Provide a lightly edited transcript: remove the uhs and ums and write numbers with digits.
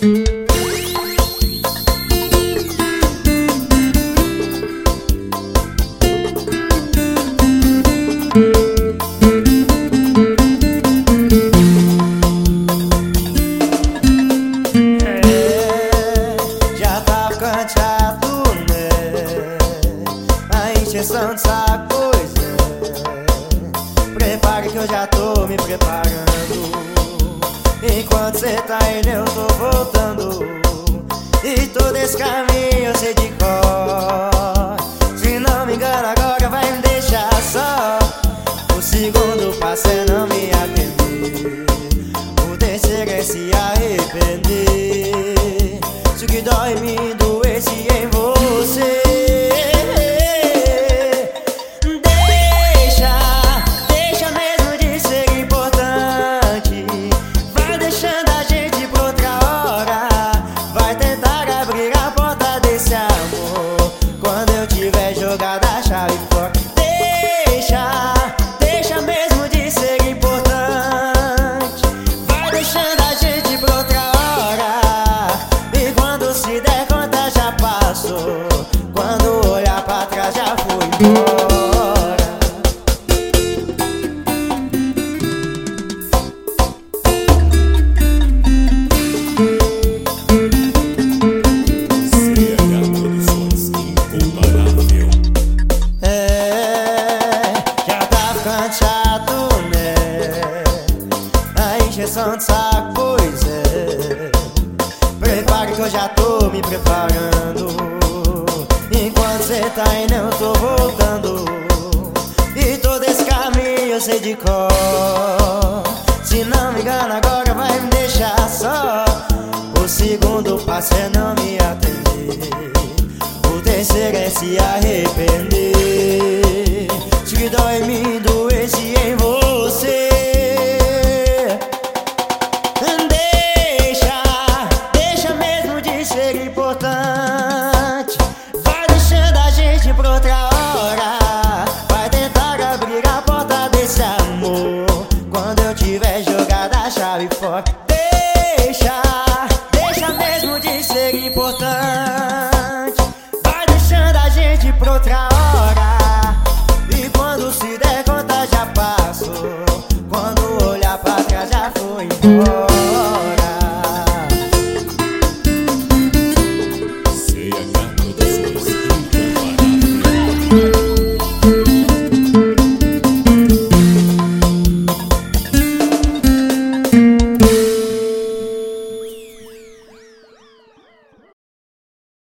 Já tá cansado, né? A encheção de saco, pois é. Prepare que eu já tô me preparando. Enquanto cê tá indo eu tô voltando. E todo esse caminho eu sei de cor. Se não me engano agora vai me deixar só. O segundo passo é não me atender. O terceiro é se arrepender. Se o que dói me doesse em você. Deixa mesmo de ser importante. Vai deixando a gente pra outra hora. Vai tentar abrir a porta desse amor quando eu tiver jogado a chave fora. Deixa mesmo de ser importante. Vai deixando a gente pra outra hora. E quando se der conta já passou. Quando olhar pra trás já foi embora. Cansado, né? A encheção de saco, pois é. Prepare que eu já tô me preparando. Enquanto cê tá indo eu tô voltando. E todo esse caminho eu sei de cor. Se não me engano agora vai me deixar só. O segundo passo é não me atender. O terceiro é se arrepender. Se que dói me doesse em você. Deixa mesmo de ser importante. Vai deixando a gente pra outra hora. Vai tentar abrir a porta desse amor quando eu tiver jogado a chave fora.